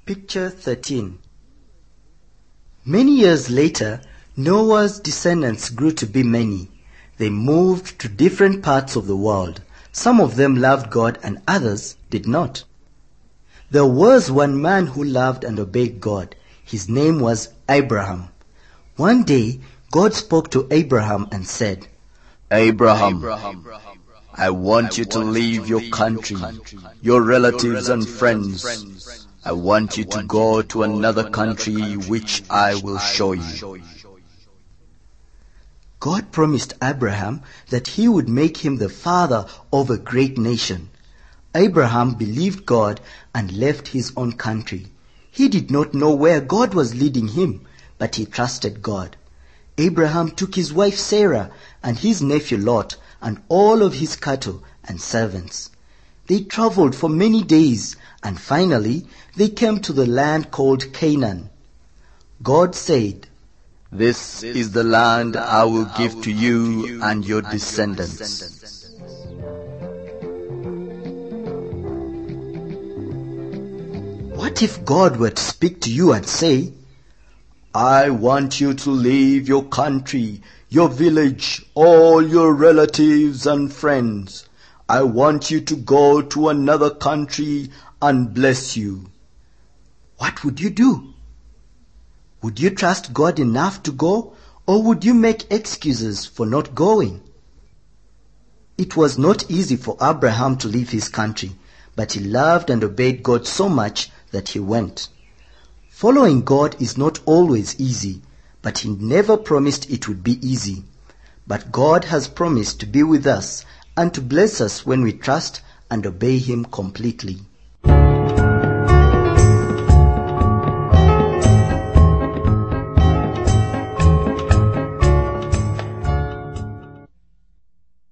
Picture 13. Many years later, Noah's descendants grew to be many. They moved to different parts of the world. Some of them loved God and others did not. There was one man who loved and obeyed God. His name was Abraham. One day, God spoke to Abraham and said, Abraham, I want you to leave your country, your relatives and friends. I want you to go to another country which I will show you. God promised Abraham that he would make him the father of a great nation. Abraham believed God and left his own country. He did not know where God was leading him, but he trusted God. Abraham took his wife Sarah and his nephew Lot and all of his cattle and servants. They traveled for many days and finally they came to the land called Canaan. God said, This is the land I will give to you and your descendants. What if God were to speak to you and say, I want you to leave your country, your village, all your relatives and friends. I want you to go to another country and bless you. What would you do? Would you trust God enough to go, or would you make excuses for not going? It was not easy for Abraham to leave his country, but he loved and obeyed God so much that he went. Following God is not always easy, but he never promised it would be easy. But God has promised to be with us and to bless us when we trust and obey him completely.